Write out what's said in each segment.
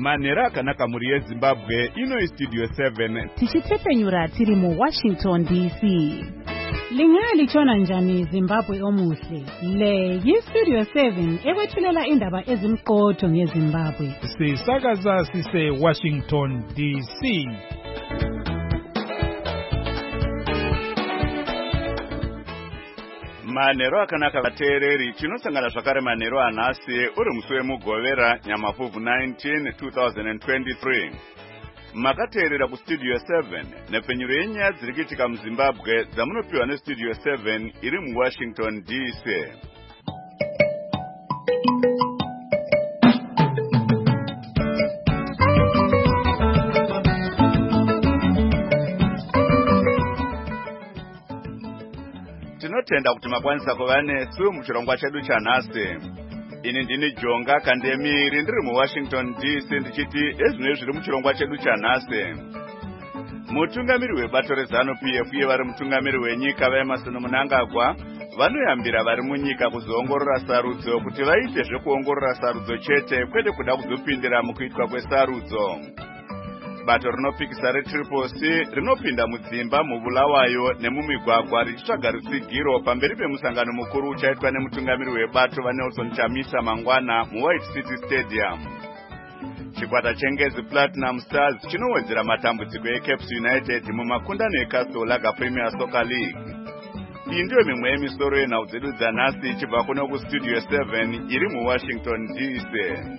manhero akanaka muri yeZimbabwe. Ino iStudio 7 tichitepenyura tiri mu Washington DC. Lingalichona njani Zimbabwe omuhle? Le yiStudio 7 ekwethulela indaba ezimqotho ngeZimbabwe. Sisakaza sise Washington DC. Manhero akanaka vateereri, tinosangana zvakare manhero anhasi uri musi wemugovera nyamafuvhu 19 2023. Makateerera kuStudio 7 nepfenyuro yenyaya dziri kuitika muZimbabwe dzamunopiwa neStudio 7 iri muWashington DC. Tinotenda kuti makwanisa kuva nesu muchirongwa chedu chanhasi. Ini ndini Jonga Kandemiri ndiri muWashington DC ndichiti ezvinoi zviri muchirongwa chedu chanhasi. Mutungamiri webato reZANU-PF uye vari mutungamiri wenyika vaEmmerson Mnangagwa vanoyambira vari munyika kuzoongorora sarudzo kuti vaite zvekuongorora sarudzo chete kwete kuda kuzopindira mukuitwa kwesarudzo. Bato rinopikisa reTriple C rinopinda mudzimba mubulawayo nemumigwagwa richitsvaga rutsigiro pamberi pemusangano mukuru uchaitwa nemutungamiri webato vaNelson Chamisa mangwana muWhite City Stadium. Chikwata chengezi Platinum Stars chinowedzera matambudziko eCaps United mumakundano eCastle Lager Premier Soccer League. Iyi ndiyo mimwe yemisoro yenhau dzedu dzanhasi ichibva kuno kuStudio 7 iri muWashington DC.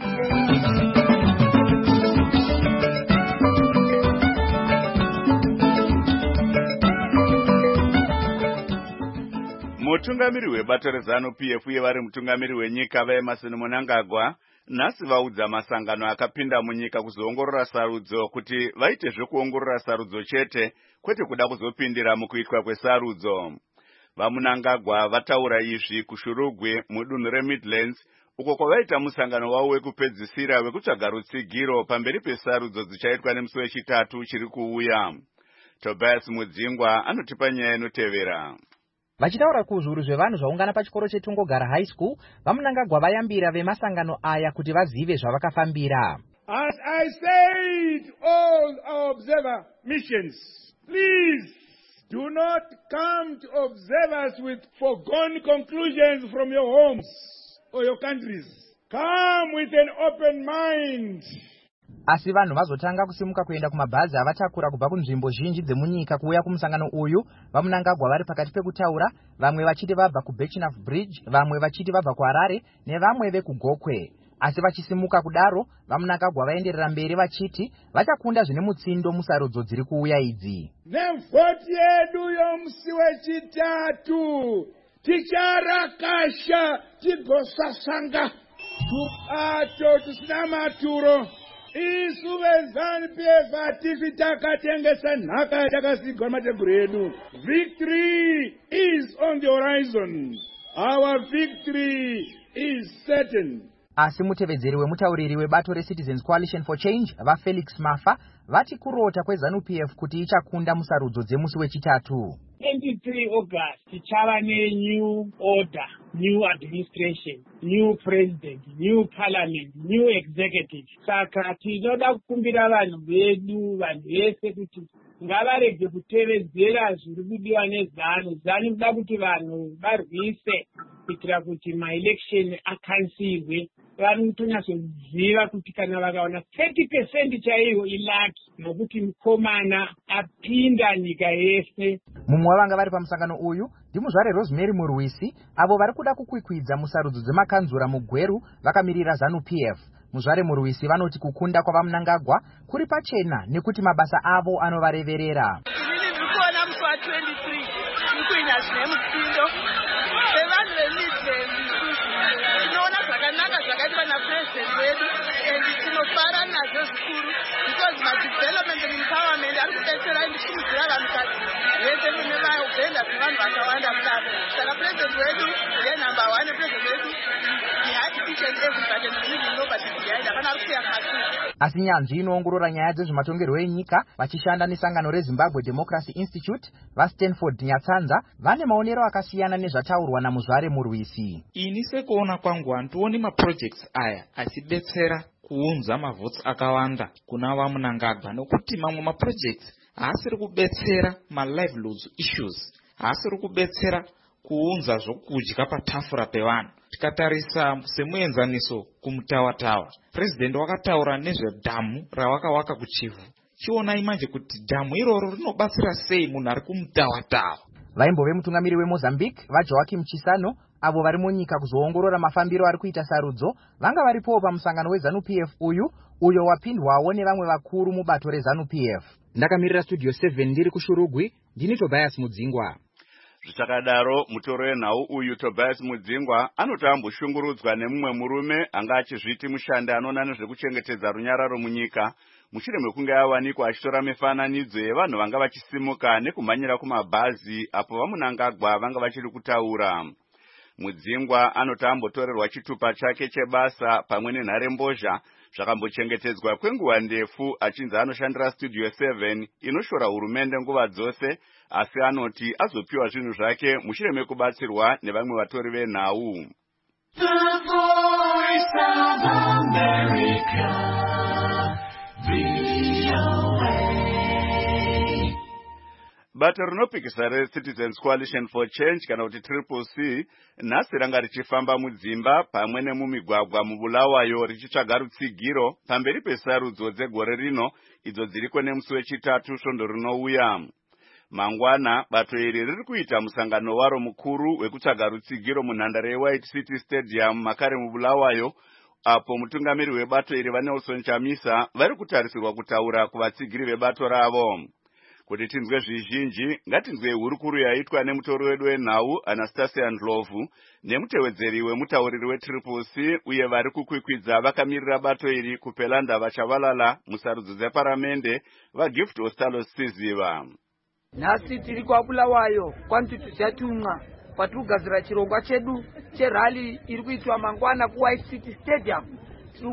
Mutungamiri webato reZANU-PF uye vari mutungamiri wenyika vaEmmerson Mnangagwa nhasi vaudza masangano akapinda munyika kuzoongorora sarudzo kuti vaite zvekuongorora sarudzo chete kwete kuda kuzopindira mukuitwa kwesarudzo. VaMnangagwa vataura izvi kuShurugwi mudunhu reMidlands uko kwavaita musangano wavo wekupedzisira wekutsvaga rutsigiro pamberi pesarudzo dzichaitwa nemusi wechitatu chiri kuuya. Tobias Mudzingwa anotipa nyaya inotevera. Vachitaura kuzvuru zvevanhu zvaungana pachikoro cheTungogara High School, vaMnangagwa vayambira vemasangano aya kuti vazive zvavakafambira. As I said, all our observer missions, please do not come to observe us with foregone conclusions from your homes or your countries. Come with an open mind. Asi vanhu vazotanga kusimuka kuenda kumabhazi avatakura kubva kunzvimbo zhinji dzemunyika kuuya kumusangano uyu. VaMnangagwa vari pakati pekutaura, vamwe vachiti vabva kuBirchnough Bridge, vamwe vachiti vabva kuHarare nevamwe vekugokwe. Asi vachisimuka kudaro, vaMnangagwa vaenderera mberi vachiti vachakunda zvine mutsindo musarudzo dziri kuuya idzi. Nevhoti yedu yomusi wechitatu ticharakasha tigosasanga tupato tusina maturo. Isu veZANU-PF hatisi takatengesa nhaka yatakasigwa matebhuru edu. Victory is on the horizon. Our victory is certain. Asi mutevedzeri wemutauriri webato reCitizens Coalition for Change vaFelix Mafa vati kurota kweZANU-PF kuti ichakunda musarudzo dzemusi wechitatu. 23 August tichava new order, new administration, new president, new parliament, new executive. Saka tinoda kukumbira vanhu vedu, vanhu vese kuti ngavarege kutevedzera zviri kudiwa neZANU. ZANU kuda kuti vanhu varwise kuitira kuti maelection akansilwe. Vari kutonyasoziva kuti kana vakaona 30% chaiyo ilaki nokuti mukomana apinda nyika yese. Mumwe wavanga vari pamusangano uyu ndimuzvare Rosemary Murwisi, avo vari kuda kukwikwidza musarudzo dzemakanzura muGweru vakamirira ZANU-PF. Muzvare Murwisi vanoti kukunda kwavaMnangagwa kuri pachena nekuti mabasa avo anovareverera. Inini ndikuona musi wa23 ndikuina zvine mutsindo sevanhu veMidlands. Tinoona zvakanaka zvakaitwa naPresident wedu and tinofara nazvo zvikuru because madevelopment empowerment ari kudetsera ndikurudzira vanhukadzi vese kune vaubhenda zvevanhu vakawanda kudaro. Saka President wedu yenumber 1 President wedu Asi nyanzvi inoongorora nyaya dzezvematongerwo enyika vachishanda nesangano reZimbabwe Democracy Institute vaStanford Nyatsanza vane maonero akasiyana nezvataurwa naMuzvare Murwisi. Ini sekuona kwangu handioni maprojects aya achidetsera kuunza mavhotsi akawanda kuna vaMnangagwa nokuti mamwe maprojects haasiri kubetsera malivelihoods issues, haasiri kubetsera kuunza zvokudya patafura pevanhu. Tikatarisa semuenzaniso kumutawa-tawa, president wakataura nezvedhamu ravakawaka kuChivu. Chionai manje kuti dhamu iroro rinobatsira sei munhu ari kumutawa-tawa. Vaimbove mutungamiri weMozambique vaJoaquim Chissano avo vari munyika kuzoongorora mafambiro ari kuita sarudzo vanga varipowo pamusangano weZANU-PF uyo wapindwawo nevamwe vakuru mubato reZANU-PF. Ndakamirira Studio 7 ndiri kuShurugwi, ndini Tobias Mudzingwa. Zvichakadaro mutoro wenhau uyu Tobias Mudzingwa anotamboshungurudzwa nemumwe murume anga achizviti mushandi anoona nezvekuchengetedza runyararo munyika mushure mekunge awanikwa achitora mifananidzo yevanhu vanga vachisimuka nekumhanyira kumabhazi apo vaMnangagwa vanga vachiri kutaura. Mudzingwa anotambotorerwa chitupa chake chebasa pamwe nenharembozha zvakambochengetedzwa kwenguva ndefu achinzi anoshandira Studio 7 inoshora hurumende nguva dzose, asi anoti azopiwa zvinhu zvake mushure mekubatsirwa nevamwe vatori venhau. The Voice of America, VOA. Bato rinopikisa reCitizens Coalition for Change kana kuti CCC nhasi ranga richifamba mudzimba pamwe nemumigwagwa muBulawayo richitsvaga rutsigiro pamberi pesarudzo dzegore rino idzo dziriko nemusi wechitatu svondo rinouya. Mangwana bato iri riri kuita musangano waro mukuru wekutsvaga rutsigiro munhandare yeWhite City Stadium makare muBulawayo, apo mutungamiri webato iri vaNelson Chamisa vari kutarisirwa kutaura kuvatsigiri vebato ravo. Kuti tinzwe zvizhinji, ngatinzwe hurukuru yaitwa nemutori wedu wenhau Anastasia Ndlovu nemutevedzeri wemutauriri weCCC uye vari kukwikwidza vakamirira bato iri kupela ndava Chavalala musarudzo dzeparamende vaGift Ostalo Siziva. Nhasi tiri kwaBulawayo kwantutuziyatumwa kwatirikugadzira chirongwa chedu cherali iri kuitwa mangwana kuWhite City Stadium. Tiri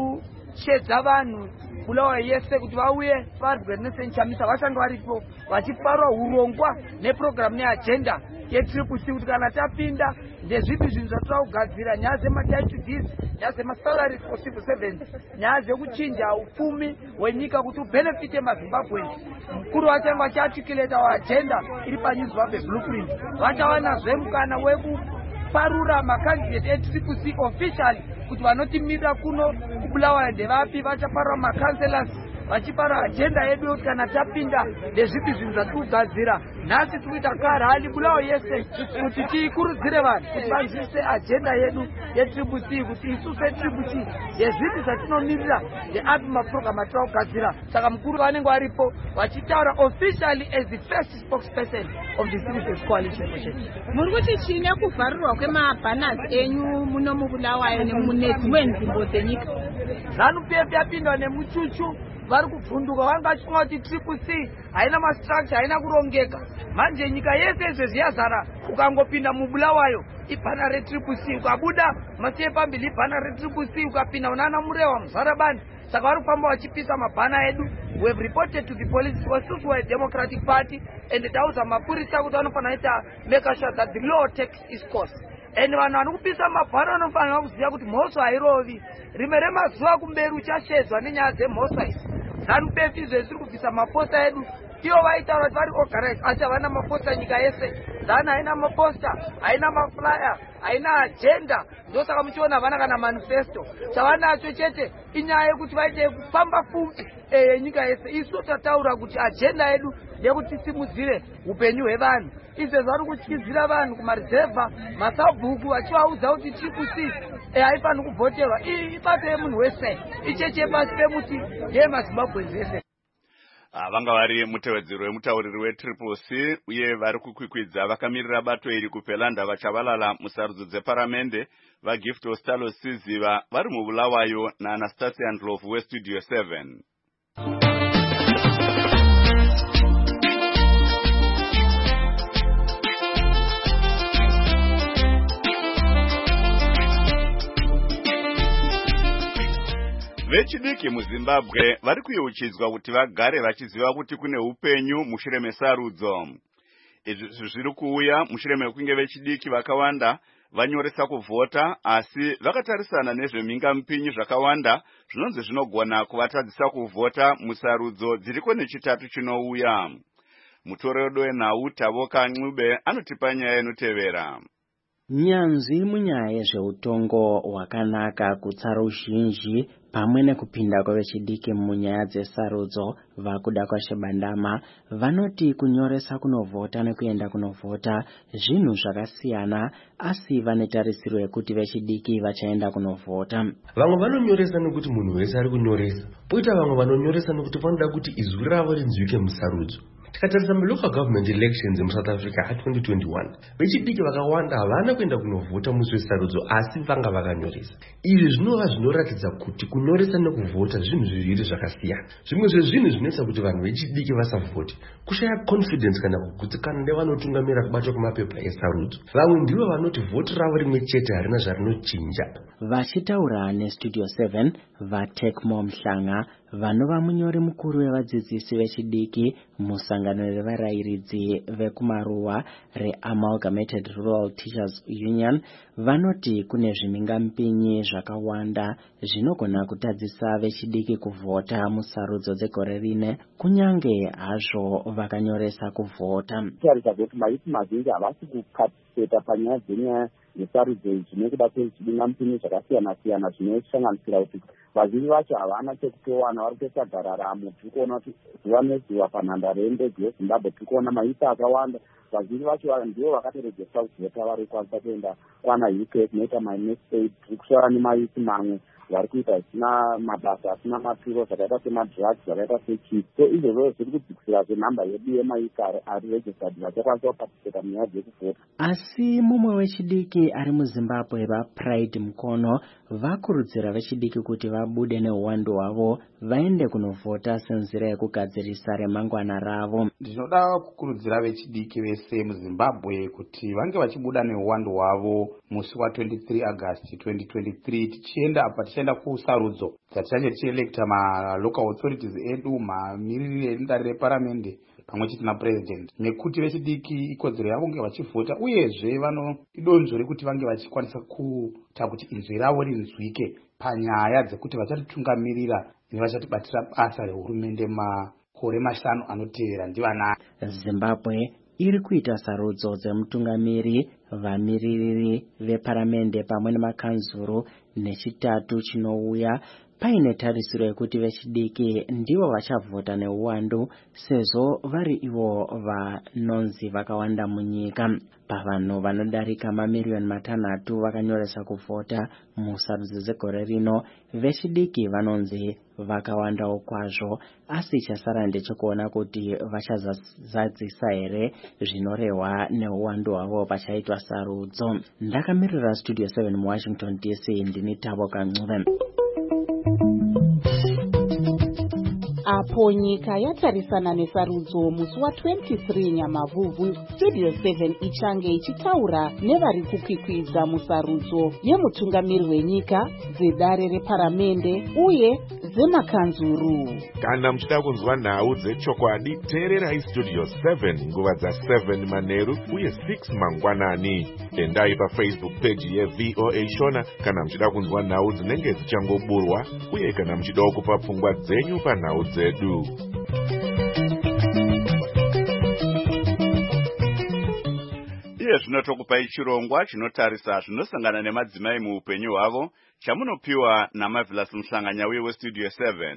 kushedza vanhu Bulawayo yese kuti vauye vaNelson Chamisa vachange varipo vachiparwa urongwa neprogramu neagenda yeCCC kuti kana tapinda ndezvipi zvinhu zvatira kugadzira, nyaya dzematitle deeds, nyaya dzemasalary for civil servants, nyaya dzekuchinja upfumi hwenyika kuti ubenefite maZimbabweans. Mukuru vachange vachiarticulate agenda iri paNewsVape blueprint. Vachawanazve mukana wekuparura makandidate eCCC officially kuti vanotimirira kuno kuBulawayo ndevapi, vachaparura macancelors vachipara agenda yedu yoti kana tapinda ndezvipi zvinhu zvatirikugadzira. Nhasi tikuita karali Bulawayo yese kuti tikurudzire vanhu kuti vanzwisise agenda yedu yeCCC kuti isu seCCC ndezvipi zvatinomirira ndeapi maprogramu atira kugadzira. Saka mukuru vanenge varipo vachitaura officially as the first spokesperson of the Citizens Coalition. Muri kuti chine kuvharirwa kwemabhanazi enyu muno muBulawayo nemune nzvimbo dzenyika? ZANU-PF yapindwa nemuchuchu vari kubvunduka, vanga vachifuna kuti CCC haina mastructure, haina kurongeka. Manje nyika yese izvezvi yazara, ukangopinda muBulawayo ibhana reCCC, ukabuda masiye pambili ibhana reCCC, ukapinda unana Murewa Muzarabani. Saka vari kufamba vachipisa mabhana edu. We have reported to the police because we are a Democratic Party and tauza mapurisa kuti vanofanira kuita make sure that the law takes its course. And vanhu vari kupisa mabhana vanofanira kuziva kuti mhosva hairovi. Rimwe remazuva kumberi uchashedzwa nenyaya dzemhosva idzi. ZANU-PF izvezvi iri kubvisa maposta edu. Ivo vaitaura kuti vari organize asi havana maposta nyika yese. ZANU haina maposta, haina maflyer, haina agenda. Ndosaka muchiona havana kana manifesto. Chavanacho chete inyaya yekuti vaite kufamba fumbi nyika yese. Isu tataura kuti agenda yedu ndeyekuti tisimudzire upenyu hwevanhu. Izvezvi vari kutyidzira vanhu kumarizevha, masabhuku vachivaudza kuti CCC haifaniri kuvhoterwa. Ibato yemunhu wese, icheche pasi pemuti yemaZimbabweans ese. Vanga vari mutevedzeri wemutauriri weCCC uye vari kukwikwidza vakamirira bato iri kupela ndava Chavalala musarudzo dzeparamende vaGift Ostalo Siziva vari muBulawayo naAnastasia Ndlovu weStudio 7. Vechidiki muZimbabwe vari kuyeuchidzwa kuti vagare vachiziva kuti kune upenyu mushure mesarudzo. Izvi zviri kuuya mushure mekunge vechidiki vakawanda vanyoresa kuvhota asi vakatarisana nezvemingamupinyi zvakawanda zvinonzi zvinogona kuvatadzisa kuvhota musarudzo dziriko nechitatu chinouya. Mutoredo wenhau Tavoka Ncube anotipa nyaya inotevera. Nyanzvi munyaya yezveutongo hwakanaka kutsa ruzhinji pamwe nekupinda kwevechidiki munyaya dzesarudzo vakuda kwaShabandama vanoti kunyoresa kunovhota nekuenda kunovhota zvinhu zvakasiyana asi vanetarisirwe kuti vechidiki vachaenda kunovhota. Vamwe vanonyoresa nekuti munhu wese ari kunyoresa, poita vamwe vanonyoresa nekuti vanoda kuti izwi ravo rinzwike musarudzo. Tikatarisa local government elections in South Africa 2021, vechidiki vakawanda havana kuenda kunovhota musi wesarudzo asi vanga vakanyoresa. Izvi zvinova zvinoratidza kuti kunyoresa nekuvhota zvinhu zviviri zvakasiyana. Zvimwe zvezvinhu zvinoita kuti vanhu vechidiki vasavhoti kushaya confidence kana kugutsikana nevanotungamira kubatwa kwemapepa esarudzo. Vamwe ndivo vanoti vhoti ravo rimwe chete harina zvarinochinja. Vachitaura neStudio 7 vaTekmo Mhlanga vanova munyori mukuru wevadzidzisi vechidiki musangano revarairidzi vekumaruwa reAmalgamated Rural Teachers Union vanoti kune zvimingamupinyi zvakawanda zvinogona kutadzisa vechidiki kuvhota musarudzo dzegore rine kunyange hazvo vakanyoresa kuvhota. Tarisa kuti maiti mazhinji havasi kuparticipata panyaya dzenyaya yesarudzo izvi nekuda kwezvimingamupinyi zvakasiyana-siyana zvinosanganisira kuti vazhinji vacho havana chekutowana vari kutoisa gararamo. Tiri kuona kuti zuva nezuva panhandare yendege yeZimbabwe tiri kuona maita akawanda. Vazhinji vacho ndivo vakatorejesa kuvhota vari kukwanisa kuenda kwana UK kunoita manext aid. Tiri kushora nemaiti mamwe vari kuita zvisina mabasa asina maturo zvakaita semadrugs zvakaita sechief. So izvozvo zviri kudzikisira zvenhamba yedu yemaika ari registered vachakwanisa kuparticipata munyaya dzekuvhota. Asi mumwe wechidiki ari muZimbabwe vaPride Mukono vakurudzira vechidiki kuti vabude neuwandu hwavo vaende kunovhota senzira yekugadzirisa remangwana ravo. Ndinoda kukurudzira vechidiki vese muZimbabwe kuti vange vachibuda neuwandu hwavo musi wa23 August 2023 tichienda kusarudzo dzatichache tichielekta malocal authorities edu, mamiriri endare reparamende pamwe chete napresident. Nekuti vechidiki ikodzero yavo kunge vachivhota uyezve vano idonzvo rekuti vange vachikwanisa kuita kuti inzwi ravo rinzwike panyaya dzekuti vachatitungamirira nevachatibatira basa rehurumende makore 5 anotevera ndivanani. Zimbabwe iri kuita sarudzo dzemutungamiri, vamiririri veparamende pamwe nemakanzuru nechitatu chinouya paine tarisiro yekuti vechidiki ndivo vachavhota neuwandu sezvo vari ivo vanonzi vakawanda munyika. Pavanhu vanodarika mamiliyoni 3 vakanyoresa kuvhota musarudzo dzegore rino, vechidiki vanonzi vakawandawo kwazvo, asi chasara ndechekuona kuti vachazadzisa here zvinorehwa neuwandu hwavo pachaitwa sarudzo. Ndakamirira Studio 7 muWashington DC, ndini Tavoka Ncube. Apo nyika yatarisana nesarudzo musi wa23 Nyamavhuvhu, Studio 7 ichange ichitaura nevari kukwikwidza musarudzo yemutungamiri wenyika, dzedare reparamende uye dzemakanzuru. Kana muchida kunzwa nhau dzechokwadi, teererai Studio 7 nguva dza7 manheru uye 6 mangwanani. Endai paFacebook page yeVOA Shona kana muchida kunzwa nhau dzinenge dzichangoburwa uye kana muchidawo kupa pfungwa dzenyu panhau dzedu. Iye zvinotokupai chirongwa chinotarisa zvinosangana nemadzimai muupenyu hwavo chamunopiwa naMarvelous Mhlanganyauye weStudio 7.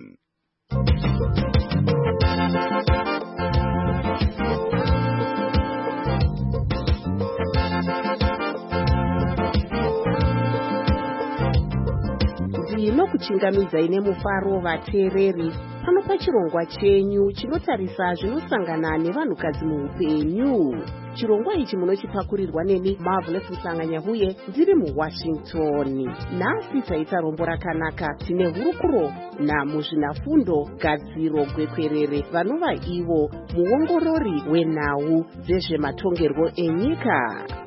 Ndinokuchingamidzai nemufaro vateereri pano pachirongwa chenyu chinotarisa zvinosangana nevanhukadzi muupenyu. Chirongwa ichi munochipakurirwa neni Marvelous Mhlanganyauye ndiri muWashington. Nhasi taita rombo rakanaka, tine hurukuro namuzvinafundo Gadziro Gwekwerere vanova ivo muongorori wenhau dzezvematongerwo enyika.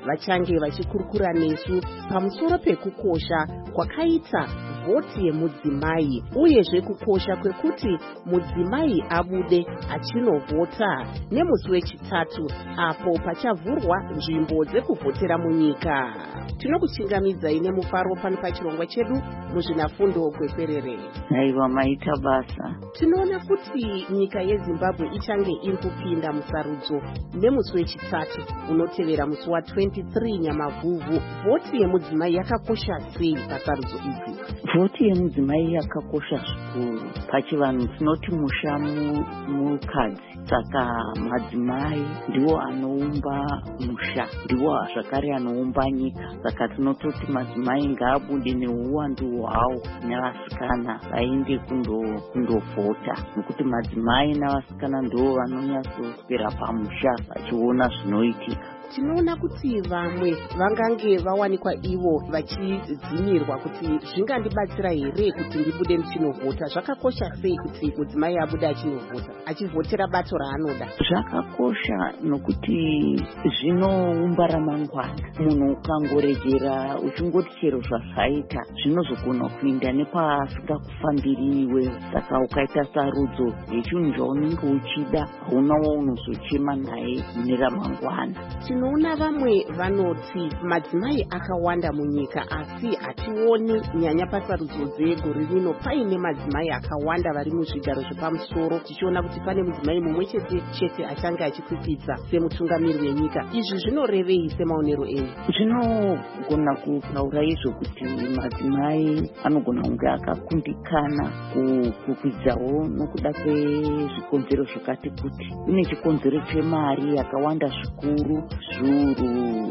vachange vachikurukura nesu pamusoro pekukosha kwakaita vhoti yemudzimai uyezve kukosha kwekuti mudzimai abude achinovhota nemusi wechitatu apo pachavhurwa nzvimbo dzekuvhotera munyika. Tinokuchingamidzai nemufaro pano pachirongwa chedu muzvinafundo kwekwerere. Aiwa maita basa. Tinoona kuti nyika yeZimbabwe ichange iri kupinda musarudzo nemusi wechitatu unotevera musi wa23 Nyamavhuvhu. Vhoti yemudzimai yakakosha sei pasarudzo idzi? Vhoti yemudzimai yakakosha zvikuru. Pachivanhu tinoti musha mukadzi. Saka madzimai ndiwo anoumba musha, ndiwo zvakare anoumba nyika. Saka tinototi madzimai ngaabude neuwandu hwawo nevasikana vaende kundovhota, nekuti madzimai navasikana ndiwo vanonyatsoswera pamusha vachiona zvinoitika. Tinoona kuti vamwe vangange vawanikwa ivo vachidzimirwa kuti zvingandibatsira here kuti ndibude ndichinovhota. Zvakakosha sei kuti mudzimai abude achinovhota, achivhotera bato raanoda? Zvakakosha nokuti zvinoumba ramangwana. Munhu ukangoregera uchingoti chero zvazvaita zvinozogona kuinda nepasingakufambiri iwe. Saka ukaita sarudzo yechinhu chaunenge uchida hauna waunozochema naye mune ramangwana. Tinoona vamwe vanoti madzimai akawanda munyika asi hationi nyanya pasarudzo dzegore rino paine madzimai akawanda vari muzvigaro zvepamusoro, tichiona kuti pane mudzimai mumwe chete achange achipipidza semutungamiri wenyika. Izvi zvinorevei semaonero enyu? Zvinogona kutaura izvo kuti madzimai anogona kunge akakundikana kukwidzawo nokuda kwezvikonzero zvakati kuti. Kune chikonzero chemari yakawanda zvikuru, zviuru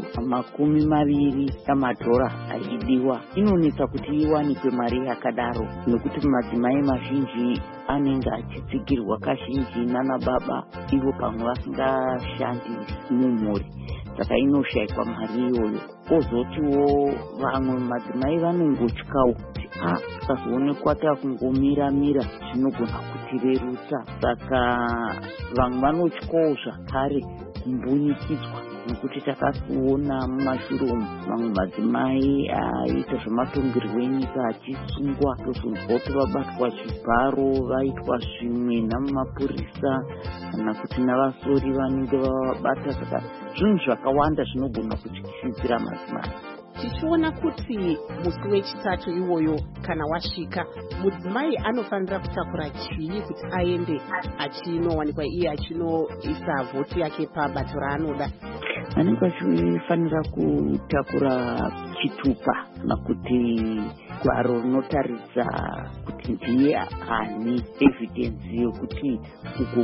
20 yamadhora achidiwa. Inonetsa kuti iwanikwe mari yakadaro nokuti madzimai mazhinji anenge achitsigirwa kazhinji nana baba ivo pamwe vasingashandi mumhuri. Saka inoshayikwa mari iyoyo. Kozotiwo vamwe madzimai vanongotyawo kuti tikazoonekwa takungomira zvinogona kutirerutsa. Saka vamwe vanotyawo zvakare kumbunyikidzwa nekuti takasiona mumashure mamwe madzimai aita zvematongerwo enyika achisungwa, tozonzwa kuti vabatwa chibharo, vaitwa zvimwe namapurisa kana kuti navasori vanenge vavabata. Saka zvinhu zvakawanda zvinogona kutyisidzira madzimai. Tichiona kuti musi wechitatu iwoyo kana wasvika, mudzimai anofanira kutakura chii kuti aende achinowanikwa iye achinoisa vhoti yake pabato raanoda? Anenge achifanira kutakura chitupa kana kuti gwaro rinotaridza kuti ndiye ani, evidence yokuti uko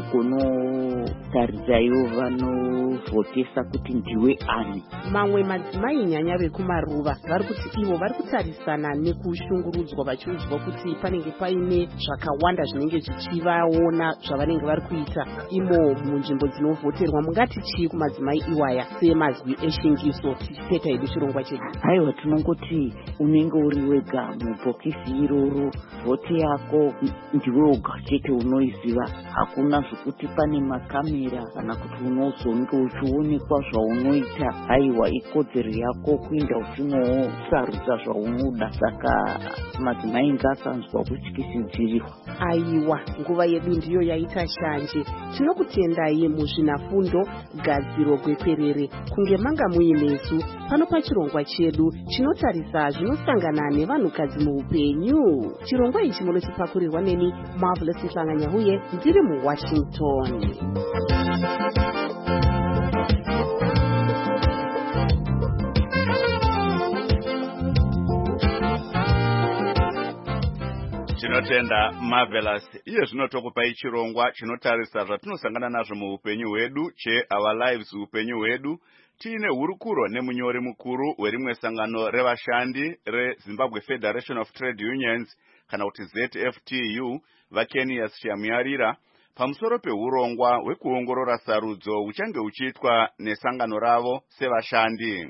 kunotaridzayo vanovhotesa kuti ndiwe ani. Mamwe madzimai nyanya vekumaruva vari kuti ivo vari kutarisana nekushungurudzwa vachiudzwa kuti panenge paine zvakawanda zvinenge zvichivaona zvavanenge vari kuita imo munzvimbo dzinovhoterwa. Mungati chii kumadzimai iwaya semazwi eshingiso tichipeta hedu chirongwa chedu? Haiwa, tinongoti unenge uri wega mubhokisi iroro, vhoti yako ndiwe woga chete unoiziva. Hakuna zvokuti pane makamera kana kuti unozonge uchionekwa zvaunoita. Haiwa, ikodzero yako kuenda uchinosarudza zvaunoda. Saka madzimai ngasanzwa kutyisidzirirwa. Aiwa, nguva yedu ndiyo yaita shanje. Tinokutendai muzvinafundo gadziro gwekwerere kunge manga muinesu pano pachirongwa chedu chinotarisa zvinosangana nevanhukadzi muupenyu. Chirongwa ichi munochipakurirwa neni Marvelous Mhlanganyahuye ndiri muWashington. Tinotenda Marvelous. Iye zvinotokupai chirongwa chinotarisa zvatinosangana nazvo muupenyu hwedu Our Lives upenyu hwedu. Tiine hurukuro nemunyori mukuru werimwe sangano revashandi reZimbabwe Federation of Trade Unions kana kuti ZFTU vaKenias Shamuyarira pamusoro pehurongwa hwekuongorora sarudzo huchange huchiitwa nesangano ravo sevashandi.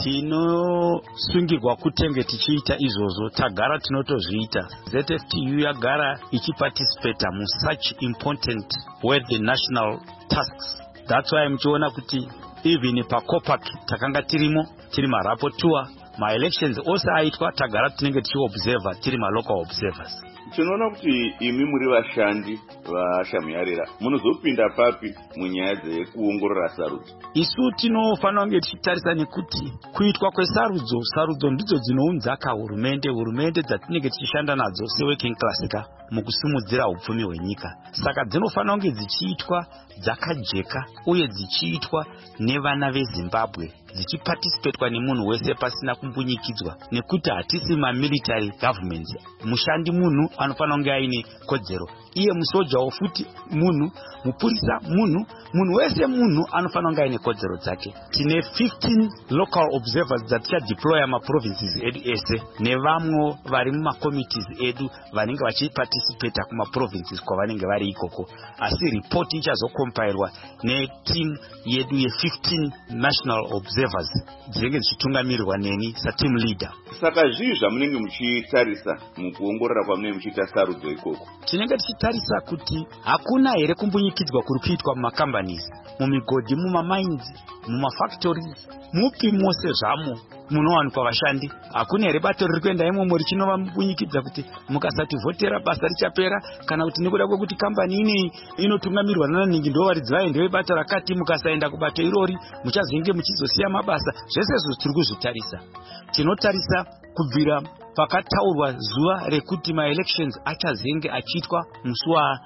tinosungirwa kutenge tichiita izvozvo, tagara tinotozviita. ZFTU yagara ichiparticipata musuch important worthy national tasks. That's why muchiona kuti even paCOPAC takanga tirimo, tiri marapporteur. Ma-elections ose aitwa tagara tinenge tichiobserva tiri ma-local observers. Tinoona kuti imi muri vashandi vaShamuyarira munozopinda papi munyaya dzekuongorora sarudzo? Isu tinofanira kunge tichitarisa nekuti kuitwa kwesarudzo, sarudzo ndidzo dzinounzaka hurumende dzatinenge tichishanda nadzo se-working class ka mukusimudzira upfumi hwenyika. Saka dzinofanira kunge dzichiitwa dzakajeka uye dzichiitwa nevana veZimbabwe, dzichiparticipatwa nemunhu wese pasina kumbunyikidzwa, nekuti hatisi ma-military government. Mushandi munhu anofanira kunge aine kodzero, iye musojawo futi munhu, mupurisa munhu wese munhu anofanira kunge aine kodzero dzake. Tine 15 local observers dzatichadeploya maprovinces edu ese nevamwe vari mumakomitees edu vanenge vachiparticipata kumaprovinces kwavanenge vari ikoko. Asi report ichazokompairwa neteam yedu ye15 national observers dzinenge dzichitungamirirwa neni sateam leader. Saka zvii zvamunenge muchitarisa mukuongorora kwamunenge muchiita sarudzo ikoko? Tinenge tichitarisa kuti hakuna here kumbunyikidzwa kuri kuitwa mumacompanies, mumigodhi, mumamines, mumafactories, mupi mose zvamo munowanikwa vashandi. Hakuna here bato riri kuenda imomo richinova mumbunyikidza kuti mukasativhotera basa richapera, kana kuti nekuda kwekuti kambani ineyi inotungamirwa nananingi ndo varidzi vaende vebata rakati, mukasaenda kubato irori muchazenge muchizosiya mabasa. Zvese izvo tiri kuzvitarisa. Tinotarisa kubvira pakataurwa zuva rekuti ma-elections achazenge achiitwa musi wa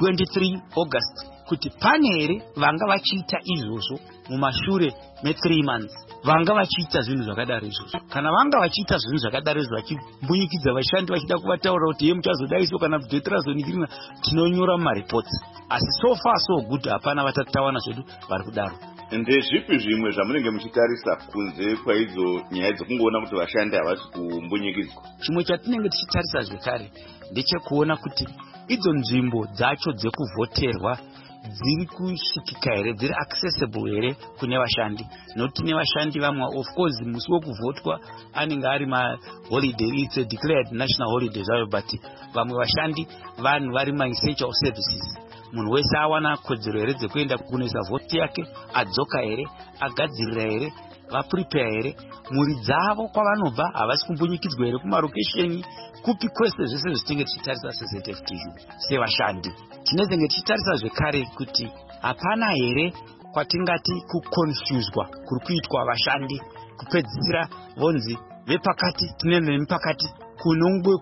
23 August kuti pane here vanga vachiita izvozvo mumashure me3 months, vanga vachiita zvinhu zvakadaro izvozvo. Kana vanga vachiita zvinhu zvakadaro izvo vachimbunyikidza vashandi vachida kuvataura kuti ye muchazodaiso kana bvutirazoningirina, tinonyora mumareports. Asi so far so good, hapana vatatawana zvedu vari kudaro. Ndezvipi zvimwe zvamunenge muchitarisa kunze kwaidzo nyaya dzekungoona kuti vashandi havasi kumbunyikidzwa? Chimwe chatinenge tichitarisa zvekare ndechekuona kuti idzo nzvimbo dzacho dzekuvhoterwa dziri kusvikika here, dziri accessible here kune vashandi. Nokuti nevashandi vamwe of course musi wekuvhotwa anenge ari maholiday, it's a declared national holiday zvayo, but vamwe vashandi vanhu vari ma-essential services. Munhu wese awana kodzero here dzekuenda kunoisa vhoti yake, adzoka here, agadzirira here, vaprepare here, mhuri dzavo kwavanobva havasi kumbunyikidzwa here kumarokesheni, kupi kwese zvese zvitinge tichitarisa seZFTU sevashandi. Tinezenge tichitarisa zvekare kuti hapana here kwatingati kukonfuswa kuri kuitwa vashandi, kupedzisira vonzi vepakati tinenge nemipakati kunongwe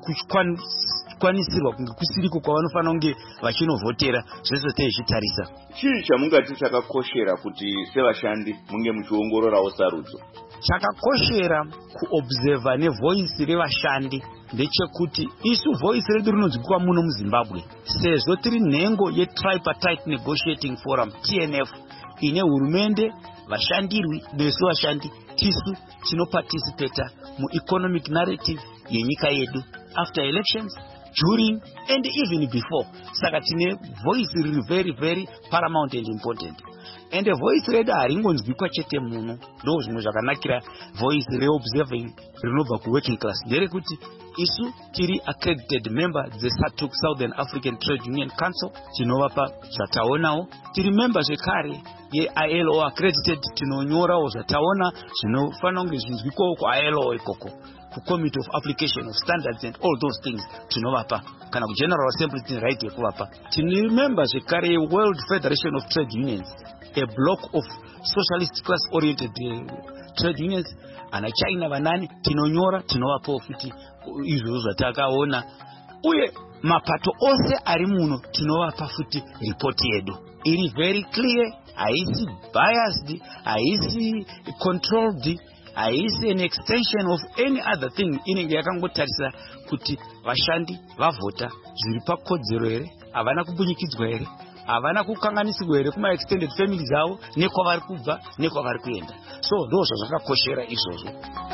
kwanisirwa kunge kusiriko kwavanofanira kunge vachinovhotera. Zvese teizvitarisa. Chii chamungati chakakoshera kuti sevashandi munge muchiongororawo sarudzo? Chakakoshera kuobserva nevoice revashandi ndechekuti isu voice redu rinonzwikwa muno muZimbabwe, sezvo tiri nhengo yeTripartite Negotiating Forum TNF ine hurumende, vashandirwi nesu vashandi tisu tinoparticipata mueconomic narrative yenyika yedu after elections, during and even before. Saka tine voice riri very very paramount and important. And voice redu haringonzwikwa chete muno. Ndo zvimwe zvakanakira voice reobserving rinobva kuworking class nderekuti isu tiri accredited member dzeSATUC, Southern African Trade Union Council, tinovapa zvataonawo. Tiri member zvekare yeILO accredited, tinonyorawo zvataona zvinofanira kunge zvinzwikwawo kuILO ikoko, Committee of Application of Standards and all those things tinovapa, kana kuGeneral Assembly tine right yekuvapa. Tine member zvekare World Federation of Trade Unions, a block of socialist class oriented trade unions, ana China vanani, tinonyora tinovapawo futi izvozvo zvatakaona. Uye mapato ose ari muno tinovapa futi report yedu iri very clear, haisi biased, haisi controlled, haisi an extension of any other thing. Inenge yakangotarisa kuti vashandi vavhota zviri pakodzero here, havana kumbunyikidzwa here, havana kukanganisirwa here kuma extended families avo, nekwavari kubva nekwavari kuenda. So ndo zvazvakakoshera izvozvo.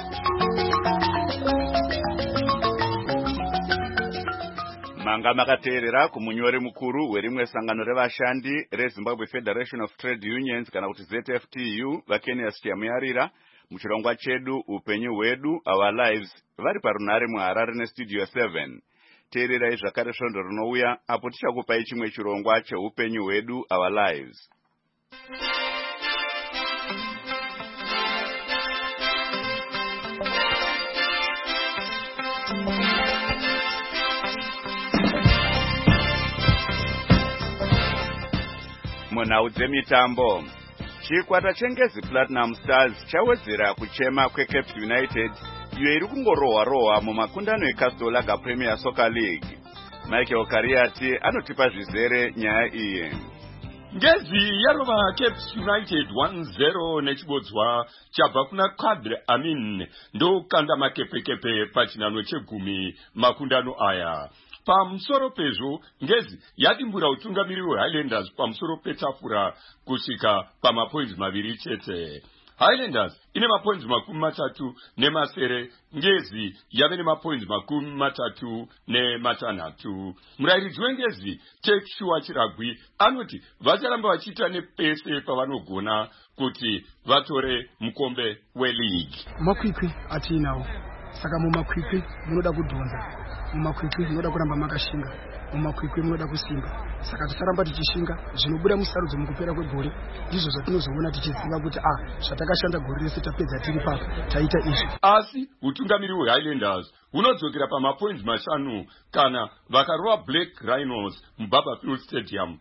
Manga makateerera kumunyori mukuru werimwe sangano revashandi reZimbabwe Federation of Trade Unions kana kuti ZFTU vaKenias Shamuyarira Muchirongwa chedu upenyu hwedu our lives vari parunare muHarare nestudio 7. Teererai zvakare svondo rinouya apo tichakupai chimwe chirongwa cheupenyu hwedu our lives. Munhau dzemitambo, chikwata chengezi Platinum Stars chawedzera kuchema kweCape United iyo iri kungorohwa-rohwa mumakundano eCastor Premier Soccer League. Michael Kariati anotipa zvizere nyaya iyi. Ngezi yarova Cape United 1-0 nechibodzwa chabva kuna Kadri Amin ndokanda makepekepe pachinano chegumi makundano aya. Pamusoro pezvo Ngezi yadimbura utungamiri hweHighlanders pamusoro petafura kusvika pamapoints maviri chete. Highlanders ine mapoints 30 Ngezi yave nemapoints 36. Murairidzi weNgezi Tekshua Chiragwi anoti vacharamba vachiita nepese pavanogona kuti vatore mukombe weLeague. Makwikwi atinawo saka mumakwikwi munoda kudhonza, mumakwikwi munoda kuramba makashinga, mumakwikwi munoda kusimba. Saka tisaramba tichishinga zvinobuda musarudzo mukupera kwegore ndizvo zvatinozoona tichiziva kuti zvatakashanda gore rese tapedza tiri papa taita izvi. Asi utungamiri hweHighlanders hunodzokera pamapoints 5 kana vakarova Black Rhinos muBarberfield Stadium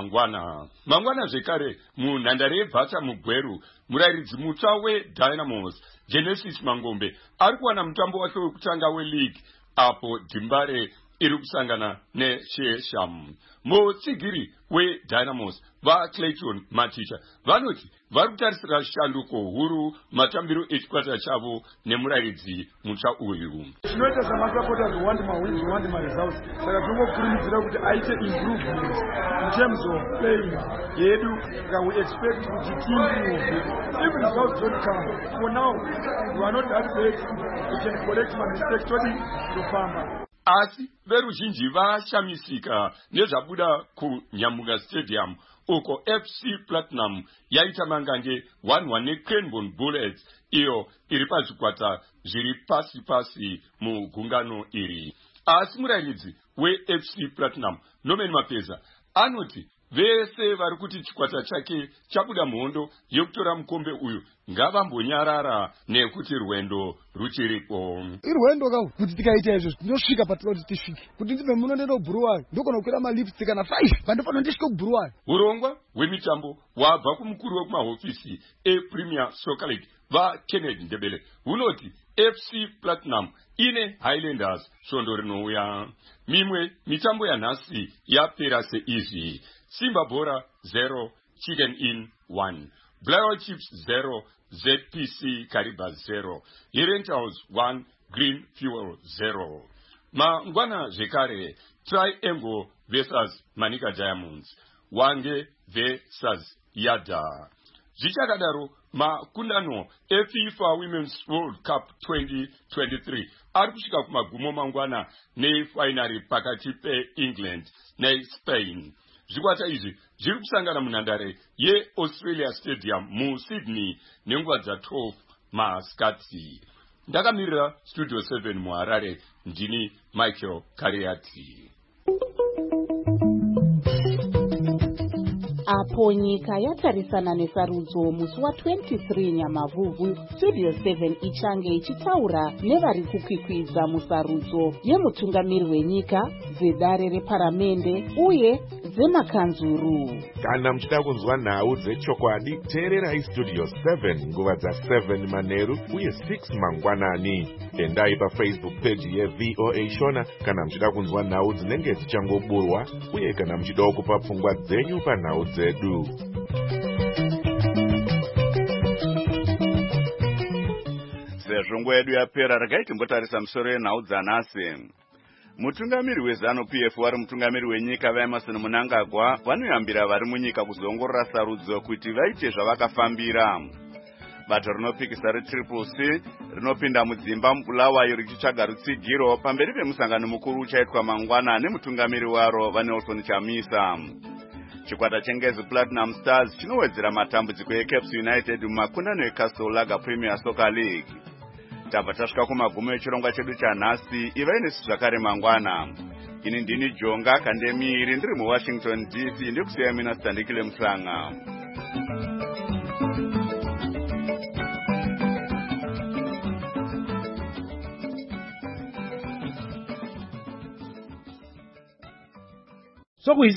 mangwana zvekare munhandare yeBhata muGweru. Murairidzi mutsva weDynamos Genesis Mangombe ari kuwana mutambo wake wekutanga weLeague apo Dimbare iri kusangana neShesham. Mutsigiri weDynamos vaClayton Maticha vanoti vari kutarisira shanduko huru matambiro echikwata chavo nemurairidzi mutsva uyu. Zvinoita samasupporters who want mawins, who want results. Saka tingokurudzira kuti aite improvements in terms of playing yedu. We expect kuti team if results don't come, for now we are not that bad. We can correct my mistakes to farmer. Asi veruzhinji vashamisika nezvabuda kuNyamuga Stadium uko FC Platinum yaita mangange 1-1 neCranbourne Bullets iyo iri pazvikwata zviri pasi mugungano iri. Asi murairidzi weFC Platinum Norman Mapeza anoti vese vari kuti chikwata chake chabuda mhondo yekutora mukombe uyu ngavambonyarara nekuti rwendo ruchiripo. Irwendo kuti tikaita izvo tinosvika patinoti tisvike. Kuti ndibe munoenda kuBuruwayo ndokona kukwira malifts kana 5 pandofana ndisvike kuBuruwayo. Urongwa hwemitambo wabva kumukuru wekumahofisi ePremier Soccer League vaKennedy Ndebele hunoti FC Platinum ine Highlanders svondo rinouya. Mimwe mitambo yanhasi yapera seizvi: Simba Bora 0 Chicken Inn 1, Blair Chips 0 ZPC Kariba 0, Herentals 1 Green Fuel 0. Mangwana zvekare Triangle vs Manika Diamonds, Wange vs Yada. Zvichakadaro makundano eFIFA Women's World Cup 2023 ari kusvika kumagumo mangwana nefainari pakati peEngland neSpain. Zvikwata izvi zviri kusangana munhandare yeAustralia Stadium muSydney nenguva dza12 masikati. Ndakamirira Studio 7 muHarare, ndini Michael Kariati. Apo nyika yatarisana nesarudzo musi wa23 Nyamavhuvhu, Studio 7 ichange ichitaura nevari kukwikwidza musarudzo yemutungamiri wenyika, dzedare reparamende uye dzemakanzuru. Kana muchida kunzwa nhau dzechokwadi, teererai Studio 7 nguva dza7 manheru uye 6 mangwanani. Endai paFacebook page yeVOA Shona kana muchida kunzwa nhau dzinenge dzichangoburwa uye kana muchida kupa pfungwa dzenyu panhau dzedu. Sezvo nguva yedu yapera, regai timbotarisa musoro yenhau dzanhasi. Mutungamiri weZANU-PF wari mutungamiri wenyika vaEmmerson Mnangagwa vanoyambira vari munyika kuzongorora sarudzo kuti vaite zvavakafambira. Bato rinopikisa reCCC rinopinda mudzimba muBulawayo richitsvaga rutsigiro pamberi pemusangano mukuru uchaitwa mangwana nemutungamiri waro vaNelson Chamisa. chikwata chengezi Platinum Stars chinowedzera matambudziko eCaps United mumakundano eCastle Lager Premier Soccer League. Tabva tasvika kumagumo echirongwa chedu chanhasi. Ivai nesu zvakare mangwana. Ini ndini Jonga Kandemiri ndiri muWashington DC ndikusiya mina Sitandikile Mutsanga. So